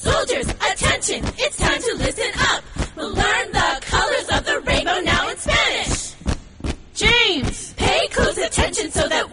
Soldiers, attention, it's time to listen up. We'll learn the colors of the rainbow now in Spanish. James, pay close attention so that